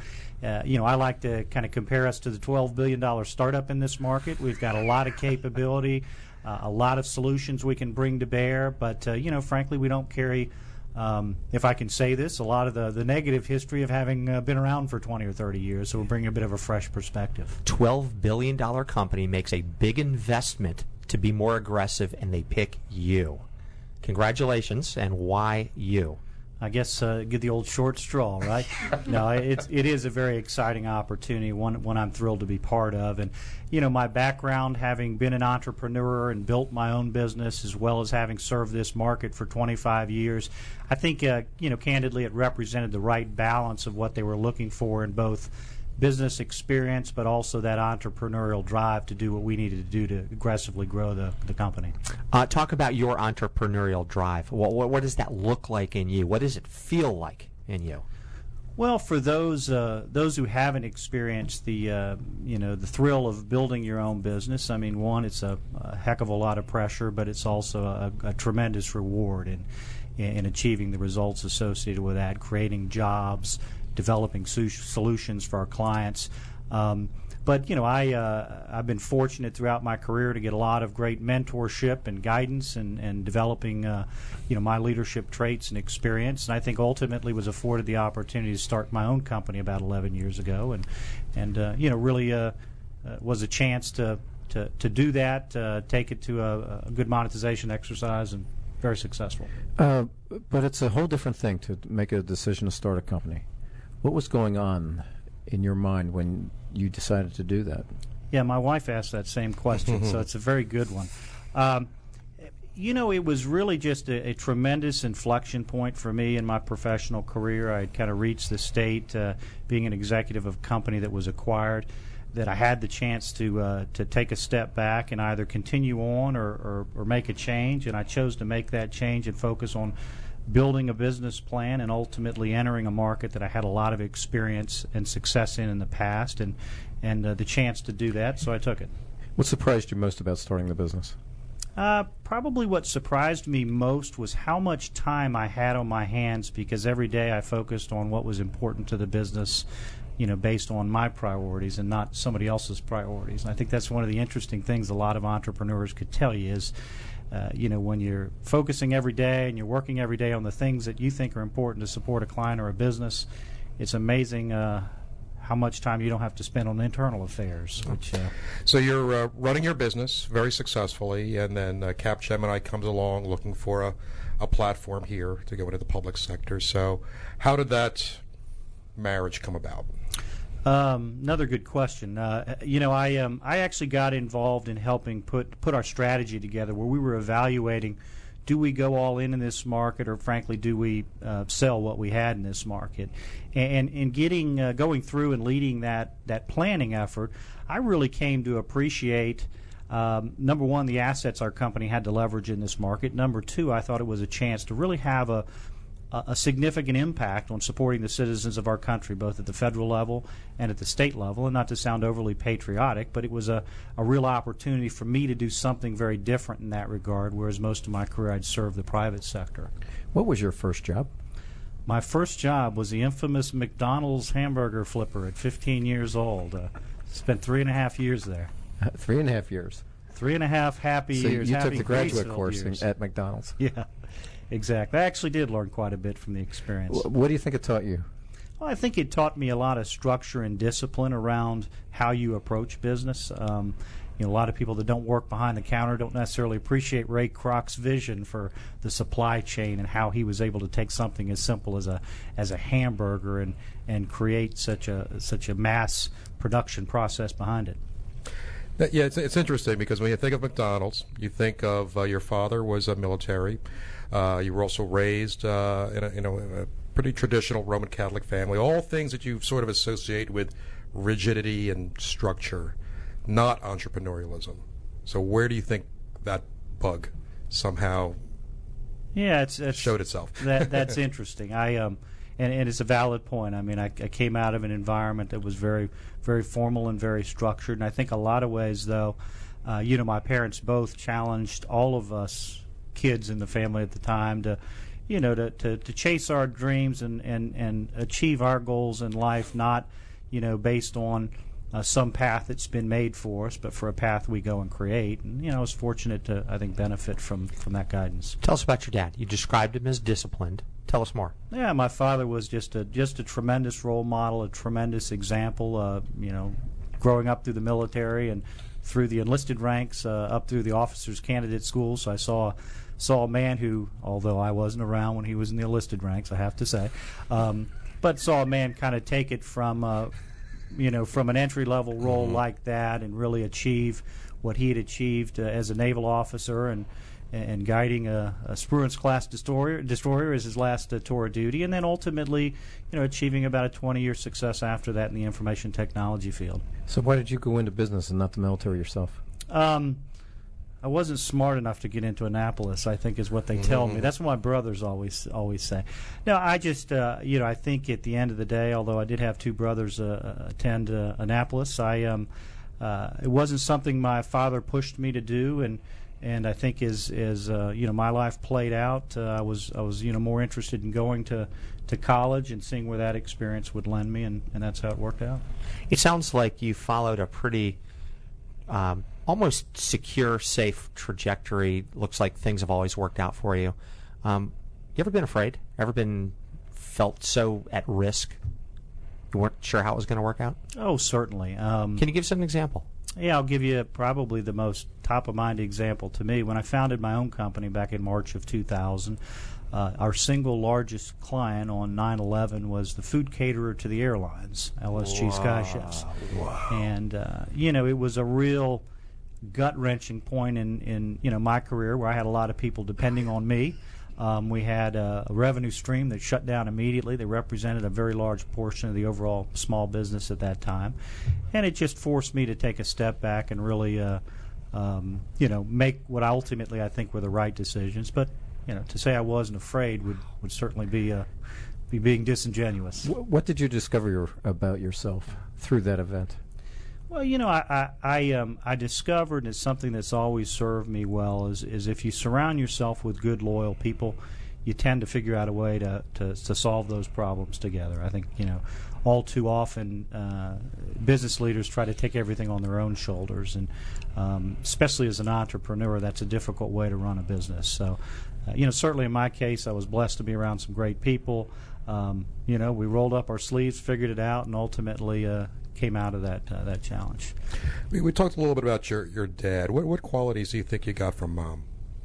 I like to kind of compare us to the $12 billion startup in this market. We've got a lot of capability, a lot of solutions we can bring to bear, but, frankly, we don't carry if I can say this, a lot of the negative history of having been around for 20 or 30 years, so we're bringing a bit of a fresh perspective. $12 billion company makes a big investment to be more aggressive, and they pick you. Congratulations, and why you? I guess get the old short straw, right? No, it is a very exciting opportunity, one I'm thrilled to be part of. And, my background, having been an entrepreneur and built my own business, as well as having served this market for 25 years, I think, candidly, it represented the right balance of what they were looking for in both business experience, but also that entrepreneurial drive to do what we needed to do to aggressively grow the company. Talk about your entrepreneurial drive. What does that look like in you? What does it feel like in you? Well, for those who haven't experienced the thrill of building your own business, I mean, one, it's a heck of a lot of pressure, but it's also a tremendous reward in achieving the results associated with that, creating jobs, developing solutions for our clients. But I've been fortunate throughout my career to get a lot of great mentorship and guidance and developing my leadership traits and experience. And I think ultimately was afforded the opportunity to start my own company about 11 years ago, and really was a chance to do that, take it to a good monetization exercise, and very successful. But it's a whole different thing to make a decision to start a company. What was going on in your mind when you decided to do that? Yeah, my wife asked that same question, so it's a very good one. It was really just a tremendous inflection point for me in my professional career. I had kind of reached the state, being an executive of a company that was acquired, that I had the chance to take a step back and either continue on or make a change, and I chose to make that change and focus on building a business plan and ultimately entering a market that I had a lot of experience and success in the past, and the chance to do that, so I took it. What surprised you most about starting the business? Probably what surprised me most was how much time I had on my hands, because every day I focused on what was important to the business, based on my priorities and not somebody else's priorities. And I think that's one of the interesting things a lot of entrepreneurs could tell you is, when you're focusing every day and you're working every day on the things that you think are important to support a client or a business, it's amazing how much time you don't have to spend on internal affairs. So you're running your business very successfully, and then Capgemini comes along looking for a platform here to go into the public sector. So how did that marriage come about? Another good question. I actually got involved in helping put our strategy together, where we were evaluating, do we go all in this market, or frankly, do we sell what we had in this market? And in going through and leading that planning effort, I really came to appreciate, number one, the assets our company had to leverage in this market. Number two, I thought it was a chance to really have a significant impact on supporting the citizens of our country, both at the federal level and at the state level. And not to sound overly patriotic, but it was a real opportunity for me to do something very different in that regard, whereas most of my career I'd served the private sector. What was your first job? My first job was the infamous McDonald's hamburger flipper at 15 years old. Spent 3.5 years there. 3.5 years? 3.5 happy years. So you took the graduate course years at McDonald's? Yeah. Exactly. I actually did learn quite a bit from the experience. What do you think it taught you? Well, I think it taught me a lot of structure and discipline around how you approach business. A lot of people that don't work behind the counter don't necessarily appreciate Ray Kroc's vision for the supply chain and how he was able to take something as simple as a hamburger and create such a mass production process behind it. Yeah, it's interesting because when you think of McDonald's, you think of your father was a military. You were also raised in a pretty traditional Roman Catholic family. All things that you sort of associate with rigidity and structure, not entrepreneurialism. So where do you think that bug somehow showed itself? That's interesting. And it's a valid point. I mean, I came out of an environment that was very, very formal and very structured. And I think a lot of ways, though, my parents both challenged all of us kids in the family at the time to chase our dreams and achieve our goals in life, not based on some path that's been made for us, but for a path we go and create. And I was fortunate to, I think, benefit from that guidance. Tell us about your dad. You described him as disciplined. Tell us more. Yeah, my father was just a tremendous role model, a tremendous example. Growing up through the military and through the enlisted ranks, up through the officers' candidate school, so I saw saw a man who, although I wasn't around when he was in the enlisted ranks, I have to say, but saw a man kind of take it from, from an entry-level role like that and really achieve what he had achieved as a naval officer and guiding a Spruance-class destroyer as his last tour of duty, and then ultimately, achieving about a 20-year success after that in the information technology field. So why did you go into business and not the military yourself? I wasn't smart enough to get into Annapolis, I think is what they tell me. That's what my brothers always say. No, I just, I think at the end of the day, although I did have two brothers attend Annapolis, it wasn't something my father pushed me to do, and I think as my life played out, I was more interested in going to college and seeing where that experience would lend me, and that's how it worked out. It sounds like you followed a pretty almost secure, safe trajectory. Looks like things have always worked out for you. You ever been afraid? Ever been felt so at risk you weren't sure how it was going to work out? Oh, certainly. Can you give us an example? Yeah, I'll give you probably the most top-of-mind example to me. When I founded my own company back in March of 2000, our single largest client on 9/11 was the food caterer to the airlines, LSG Sky Chefs. Wow. And, it was a real gut-wrenching point in my career where I had a lot of people depending on me. We had a revenue stream that shut down immediately. They represented a very large portion of the overall small business at that time. And it just forced me to take a step back and really, make what ultimately I think were the right decisions. But, to say I wasn't afraid would certainly be being disingenuous. What did you discover about yourself through that event? Well, I discovered, and it's something that's always served me well, is if you surround yourself with good, loyal people, you tend to figure out a way to solve those problems together. I think, all too often business leaders try to take everything on their own shoulders, and especially as an entrepreneur, that's a difficult way to run a business. So, certainly in my case, I was blessed to be around some great people. We rolled up our sleeves, figured it out, and ultimately came out of that challenge. We talked a little bit about your dad. What qualities do you think you got from Mom?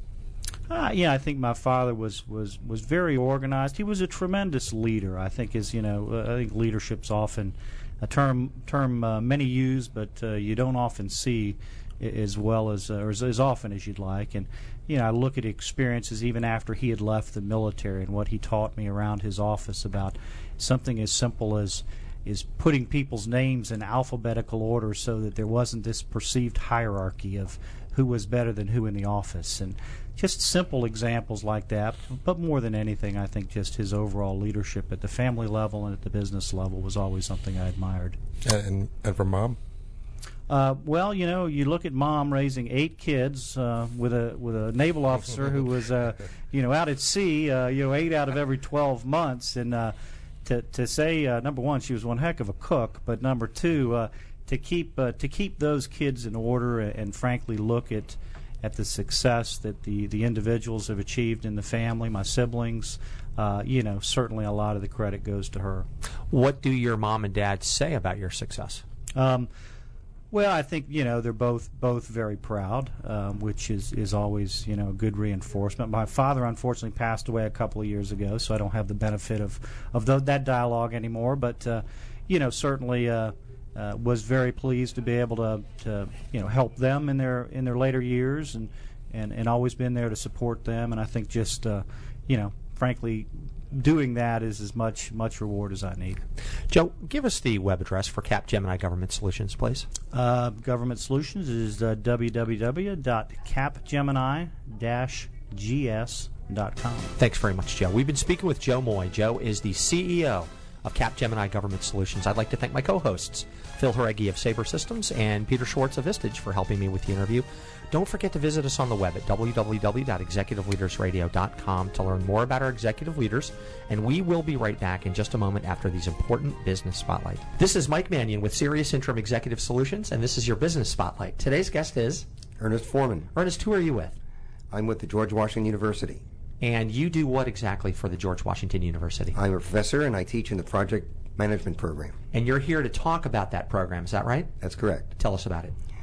I think my father was very organized. He was a tremendous leader. I think I think leadership's often a term many use, but you don't often see as well as or as often as you'd like. And I look at experiences even after he had left the military and what he taught me around his office about something as simple as putting people's names in alphabetical order so that there wasn't this perceived hierarchy of who was better than who in the office, and just simple examples like that. But more than anything, I think just his overall leadership at the family level and at the business level was always something I admired. And from Mom? Well, you look at Mom raising 8 kids with a naval officer who was out at sea 8 out of every 12 months, and to say number one, she was one heck of a cook, but number two, to keep those kids in order and frankly look at the success that the individuals have achieved in the family, my siblings, certainly a lot of the credit goes to her. What do your mom and dad say about your success? Well, I think they're both very proud, which is always a good reinforcement. My father unfortunately passed away a couple of years ago, so I don't have the benefit of that dialogue anymore. But certainly was very pleased to be able to help them in their later years, and always been there to support them. And I think just frankly, doing that is as much reward as I need. Joe, give us the web address for Capgemini Government Solutions, please. Government Solutions is www.capgemini-gs.com. Thanks very much, Joe. We've been speaking with Joe Moy. Joe is the CEO of Capgemini Government Solutions. I'd like to thank my co-hosts, Phil Horeggi of Sabre Systems and Peter Schwartz of Vistage, for helping me with the interview. Don't forget to visit us on the web at www.executiveleadersradio.com to learn more about our executive leaders, and we will be right back in just a moment after these important business spotlight. This is Mike Mannion with Sirius Interim Executive Solutions, and this is your business spotlight. Today's guest is Ernest Foreman. Ernest, who are you with? I'm with the George Washington University. And you do what exactly for the George Washington University? I'm a professor, and I teach in the project management program. And you're here to talk about that program, is that right? That's correct. Tell us about it.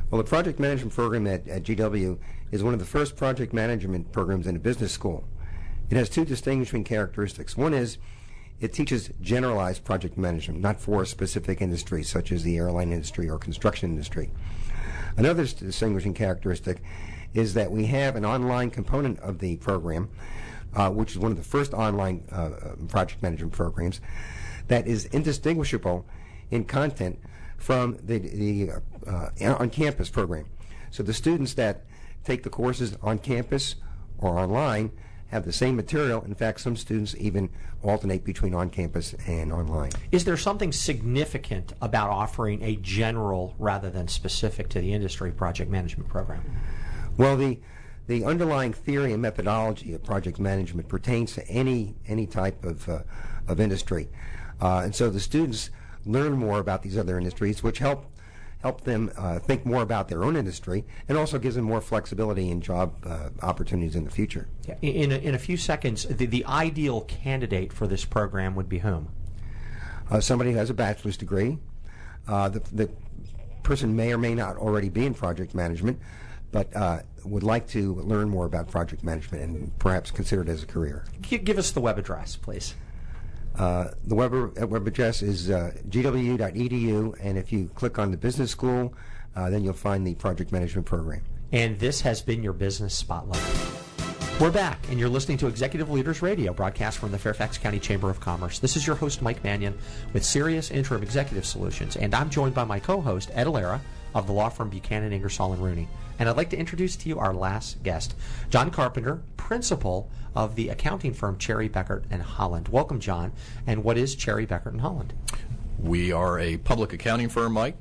Well, the project management program at GW is one of the first project management programs in a business school. It has two distinguishing characteristics. One is it teaches generalized project management, not for a specific industry, such as the airline industry or construction industry. Another distinguishing characteristic is that we have an online component of the program, which is one of the first online project management programs, that is indistinguishable in content from the on-campus program. So the students that take the courses on campus or online have the same material. In fact, some students even alternate between on-campus and online. Is there something significant about offering a general rather than specific to the industry project management program? Well, the underlying theory and methodology of project management pertains to any type of industry. And so the students learn more about these other industries, which help them think more about their own industry, and also gives them more flexibility in job opportunities in the future. Yeah. In a few seconds, the ideal candidate for this program would be whom? Somebody who has a bachelor's degree. The person may or may not already be in project management, but would like to learn more about project management and perhaps consider it as a career. Give us the web address, please. The web address is gw.edu, and if you click on the business school, then you'll find the project management program. And this has been your Business Spotlight. We're back, and you're listening to Executive Leaders Radio, broadcast from the Fairfax County Chamber of Commerce. This is your host, Mike Mannion, with Sirius Interim Executive Solutions, and I'm joined by my co-host, Ed Alera, of the law firm Buchanan, Ingersoll & Rooney. And I'd like to introduce to you our last guest, John Carpenter, principal of the accounting firm Cherry Bekaert & Holland. Welcome, John. And what is Cherry Bekaert & Holland? We are a public accounting firm, Mike.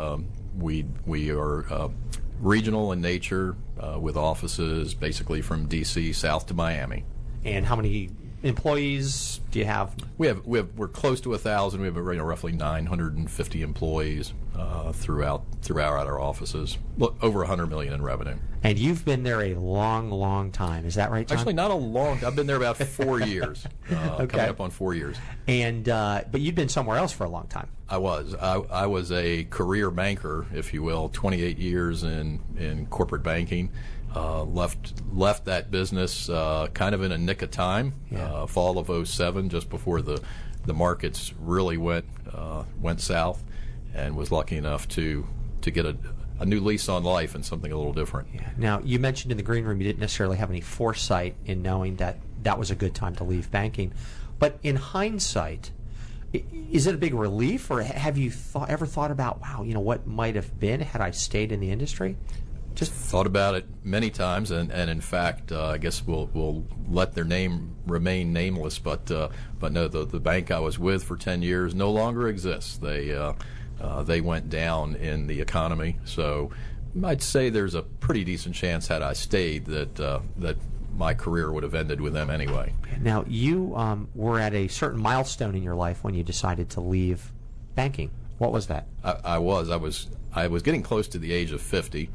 We are regional in nature, with offices basically from D.C. south to Miami. And how many employees do you have? We're close to 1,000. We have roughly 950 employees throughout our offices. Over $100 million in revenue. And you've been there a long time. Is that right, John? Actually, not a long. I've been there about 4 years. Okay. Coming up on 4 years. And but you'd been somewhere else for a long time. I was. I was a career banker, if you will. 28 years in corporate banking. Left that business kind of in a nick of time, fall of 2007, just before the markets really went south, and was lucky enough to get a new lease on life and something a little different. Yeah. Now, you mentioned in the green room you didn't necessarily have any foresight in knowing that that was a good time to leave banking, but in hindsight, is it a big relief, or have you ever thought about, wow, what might have been had I stayed in the industry? Just thought about it many times, and in fact, I guess we'll let their name remain nameless. But no, the bank I was with for 10 years no longer exists. They went down in the economy, so I'd say there's a pretty decent chance had I stayed that my career would have ended with them anyway. Now, you were at a certain milestone in your life when you decided to leave banking. What was that? I was getting close to the age of 50,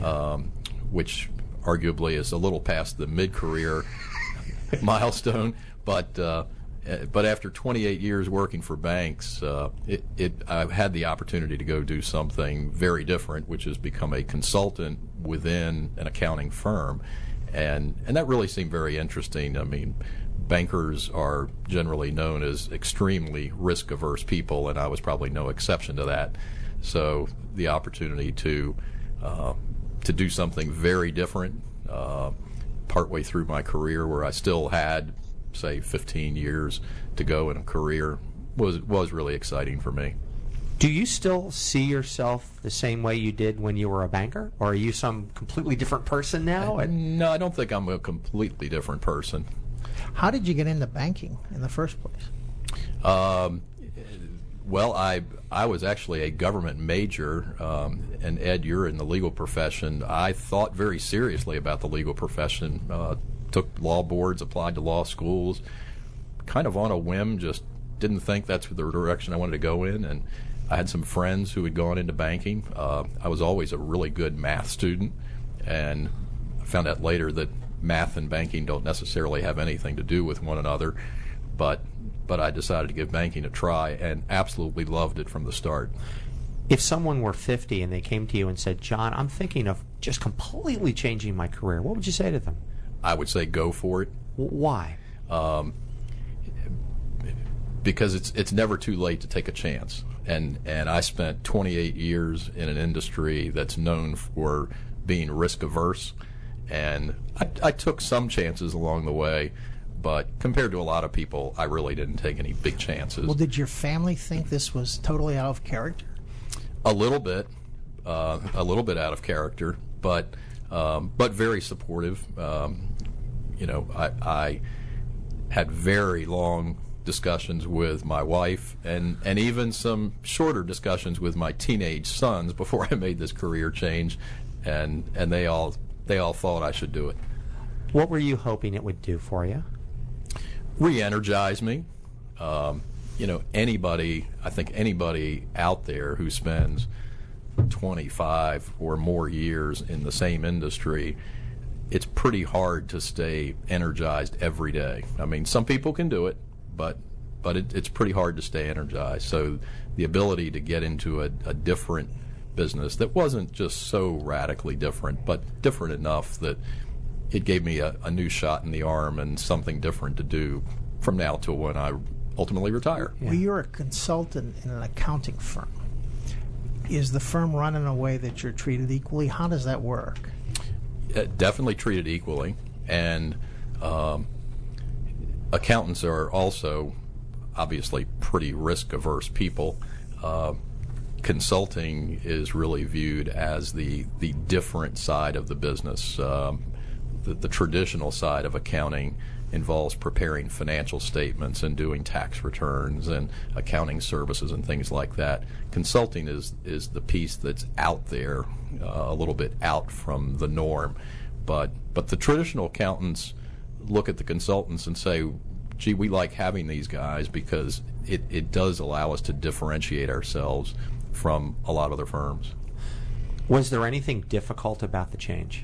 which arguably is a little past the mid-career milestone. But after 28 years working for banks, I had the opportunity to go do something very different, which is become a consultant within an accounting firm, and that really seemed very interesting. I mean, bankers are generally known as extremely risk-averse people, and I was probably no exception to that. So the opportunity to do something very different partway through my career, where I still had, say, 15 years to go in a career, was really exciting for me. Do you still see yourself the same way you did when you were a banker, or are you some completely different person now? No, I don't think I'm a completely different person. How did you get into banking in the first place? Well, I was actually a government major, and Ed, you're in the legal profession. I thought very seriously about the legal profession, took law boards, applied to law schools, kind of on a whim, just didn't think that's the direction I wanted to go in, and I had some friends who had gone into banking. I was always a really good math student, and I found out later that math and banking don't necessarily have anything to do with one another, but I decided to give banking a try and absolutely loved it from the start. If someone were 50 and they came to you and said, John, I'm thinking of just completely changing my career, what would you say to them? I would say go for it. Why? Because it's never too late to take a chance. And I spent 28 years in an industry that's known for being risk averse, and I took some chances along the way, but compared to a lot of people, I really didn't take any big chances. Well, did your family think this was totally out of character? A little bit out of character, but very supportive. I had very long discussions with my wife and even some shorter discussions with my teenage sons before I made this career change, and they all thought I should do it. What were you hoping it would do for you? Re-energize me. Anybody out there who spends 25 or more years in the same industry, it's pretty hard to stay energized every day. I mean, some people can do it, but it's pretty hard to stay energized. So the ability to get into a different business that wasn't just so radically different, but different enough that it gave me a new shot in the arm and something different to do from now till when I ultimately retire. Well, you're a consultant in an accounting firm. Is the firm run in a way that you're treated equally? How does that work? Definitely treated equally, and accountants are also obviously pretty risk-averse people. Consulting is really viewed as the different side of the business. The traditional side of accounting involves preparing financial statements and doing tax returns and accounting services and things like that. Consulting is the piece that's out there, a little bit out from the norm. But the traditional accountants look at the consultants and say, gee, we like having these guys because it does allow us to differentiate ourselves from a lot of other firms. Was there anything difficult about the change?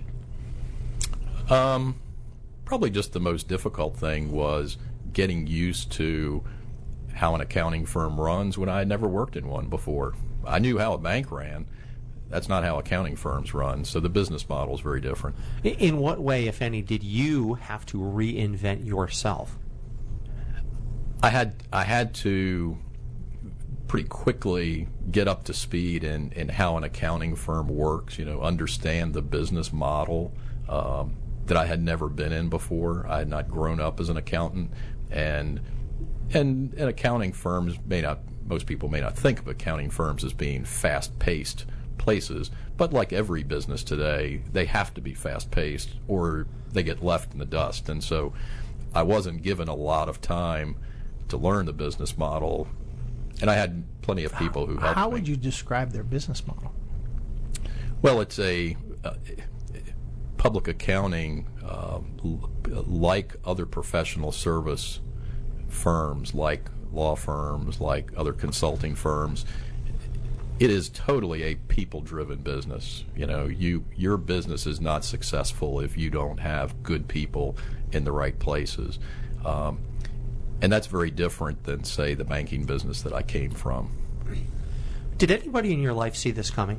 Probably just the most difficult thing was getting used to how an accounting firm runs when I had never worked in one before. I knew how a bank ran. That's not how accounting firms run, so the business model is very different. In what way, if any, did you have to reinvent yourself? I had to pretty quickly get up to speed in how an accounting firm works, understand the business model that I had never been in before. I had not grown up as an accountant, and accounting firms most people may not think of accounting firms as being fast-paced places, but like every business today, they have to be fast-paced or they get left in the dust. And so I wasn't given a lot of time to learn the business model, and I had plenty of people who helped me. How would you describe their business model? Well, it's a public accounting, like other professional service firms, like law firms, like other consulting firms. It is totally a people-driven business. Your business is not successful if you don't have good people in the right places. And that's very different than, say, the banking business that I came from. Did anybody in your life see this coming?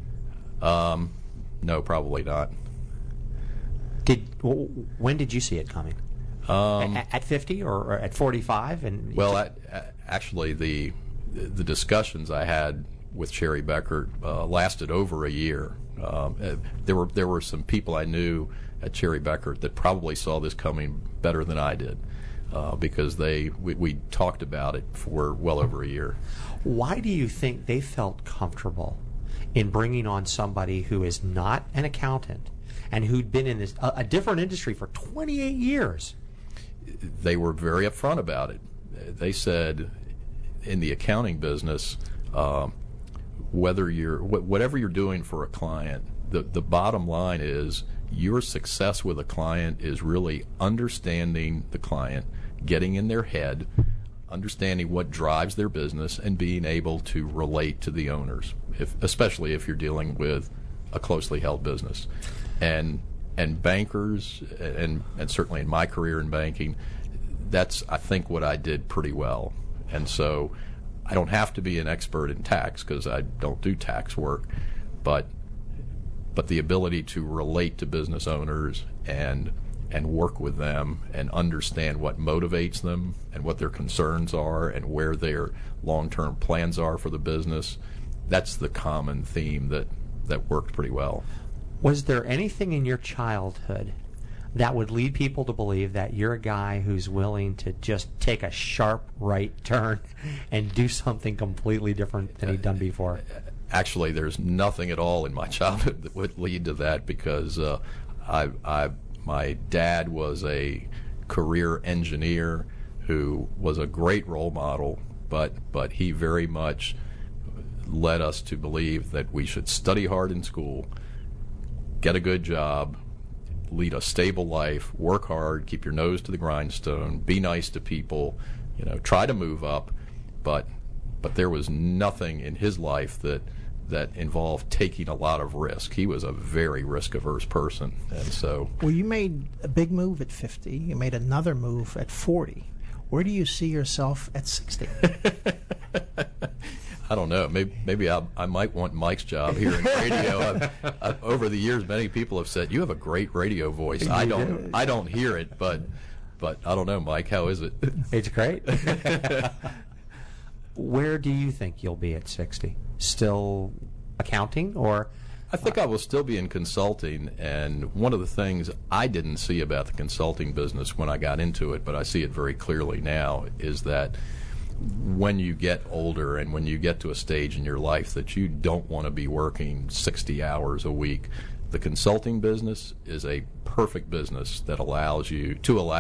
No, probably not. When did you see it coming? At 50 or at 45? Well, actually, the discussions I had with Cherry Bekaert lasted over a year. There were some people I knew at Cherry Bekaert that probably saw this coming better than I did, because we talked about it for well over a year. Why do you think they felt comfortable in bringing on somebody who is not an accountant and who'd been in a different industry for 28 years? They were very upfront about it. They said, in the accounting business, whatever you're doing for a client, the bottom line is your success with a client is really understanding the client, getting in their head, understanding what drives their business, and being able to relate to the owners, especially if you're dealing with a closely held business. And bankers, and certainly in my career in banking, that's, I think, what I did pretty well. And so I don't have to be an expert in tax because I don't do tax work, but the ability to relate to business owners and work with them and understand what motivates them and what their concerns are and where their long-term plans are for the business, that's the common theme that worked pretty well. Was there anything in your childhood that would lead people to believe that you're a guy who's willing to just take a sharp right turn and do something completely different than he'd done before? Actually, there's nothing at all in my childhood that would lead to that because my dad was a career engineer who was a great role model, but he very much led us to believe that we should study hard in school, get a good job, lead a stable life, work hard, keep your nose to the grindstone, be nice to people, try to move up, but there was nothing in his life that involved taking a lot of risk. He was a very risk-averse person, and so... Well, you made a big move at 50. You made another move at 40. Where do you see yourself at 60? I don't know. Maybe I might want Mike's job here in radio. Over the years, many people have said, you have a great radio voice. I don't hear it, but I don't know, Mike. How is it? It's great. Where do you think you'll be at 60? Still accounting, or? I think I will still be in consulting, and one of the things I didn't see about the consulting business when I got into it, but I see it very clearly now, is that when you get older and when you get to a stage in your life that you don't want to be working 60 hours a week, the consulting business is a perfect business that allow you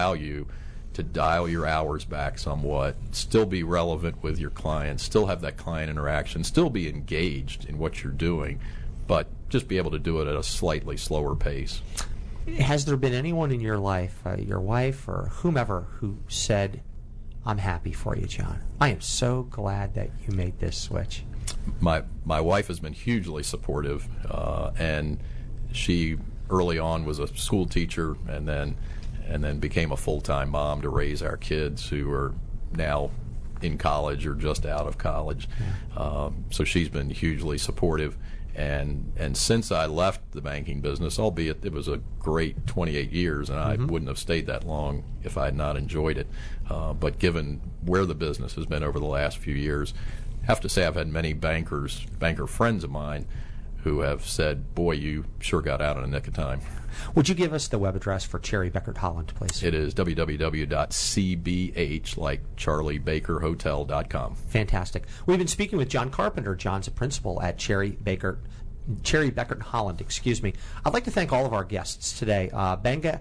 to dial your hours back somewhat, still be relevant with your clients, still have that client interaction, still be engaged in what you're doing, but just be able to do it at a slightly slower pace. Has there been anyone in your life, your wife or whomever, who said, I'm happy for you, John. I am so glad that you made this switch. My wife has been hugely supportive, and she early on was a school teacher and then became a full-time mom to raise our kids who are now in college or just out of college. So she's been hugely supportive. And since I left the banking business, albeit it was a great 28 years, and I wouldn't have stayed that long if I had not enjoyed it. But given where the business has been over the last few years, I have to say I've had many banker friends of mine who have said, boy, you sure got out in a nick of time. Would you give us the web address for Cherry Bekaert Holland, please? It is www.cbh, like CharlieBakerHotel.com. Fantastic. We've been speaking with John Carpenter. John's a principal at Cherry Bekaert Holland, excuse me. I'd like to thank all of our guests today. Benga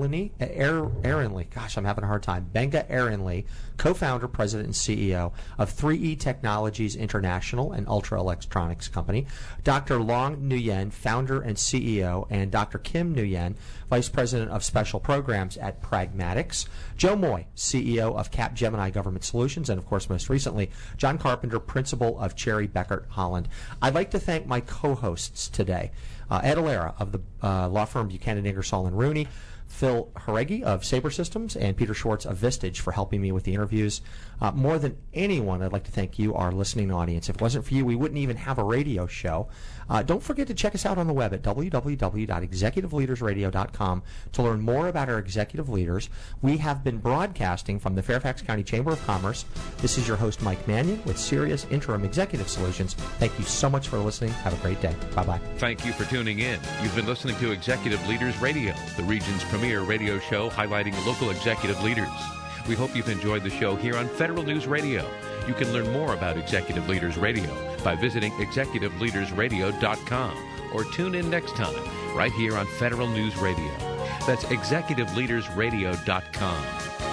Erinley, gosh, I'm having a hard time. Benga Erinley, co-founder, president, and CEO of 3E Technologies International, an ultra-electronics company. Dr. Long Nguyen, founder and CEO, and Dr. Kim Nguyen, vice president of special programs at Pragmatics. Joe Moy, CEO of Capgemini Government Solutions, and of course, most recently, John Carpenter, principal of Cherry Bekaert Holland. I'd like to thank my co-hosts today, Ed Alera of the law firm Buchanan Ingersoll and Rooney, Phil Hareggi of Sabre Systems, and Peter Schwartz of Vistage for helping me with the interviews. More than anyone, I'd like to thank you, our listening audience. If it wasn't for you, we wouldn't even have a radio show. Don't forget to check us out on the web at www.executiveleadersradio.com to learn more about our executive leaders. We have been broadcasting from the Fairfax County Chamber of Commerce. This is your host, Mike Mannion, with Sirius Interim Executive Solutions. Thank you so much for listening. Have a great day. Bye-bye. Thank you for tuning in. You've been listening to Executive Leaders Radio, the region's premier radio show highlighting local executive leaders. We hope you've enjoyed the show here on Federal News Radio. You can learn more about Executive Leaders Radio by visiting executiveleadersradio.com or tune in next time right here on Federal News Radio. That's executiveleadersradio.com.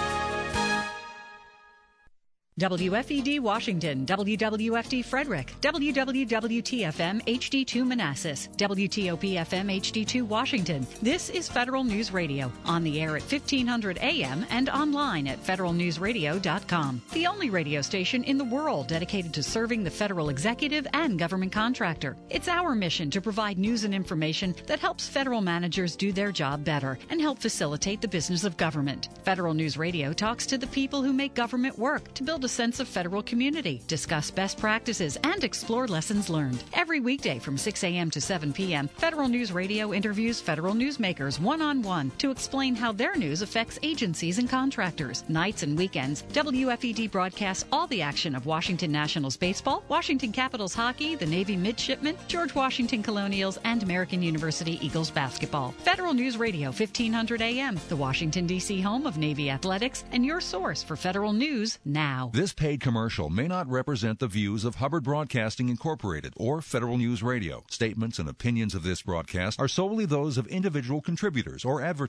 WFED Washington, WWFD Frederick, WWWTFM HD2 Manassas, WTOP-FM HD2 Washington. This is Federal News Radio, on the air at 1500 AM and online at federalnewsradio.com. The only radio station in the world dedicated to serving the federal executive and government contractor. It's our mission to provide news and information that helps federal managers do their job better and help facilitate the business of government. Federal News Radio talks to the people who make government work to build a a sense of federal community, discuss best practices, and explore lessons learned. Every weekday from 6 a.m. to 7 p.m., Federal News Radio interviews federal newsmakers one-on-one to explain how their news affects agencies and contractors. Nights and weekends, WFED broadcasts all the action of Washington Nationals baseball, Washington Capitals hockey, the Navy Midshipmen, George Washington Colonials, and American University Eagles basketball. Federal News Radio, 1500 AM, the Washington, D.C. home of Navy athletics, and your source for federal news now. This paid commercial may not represent the views of Hubbard Broadcasting Incorporated or Federal News Radio. Statements and opinions of this broadcast are solely those of individual contributors or advertisers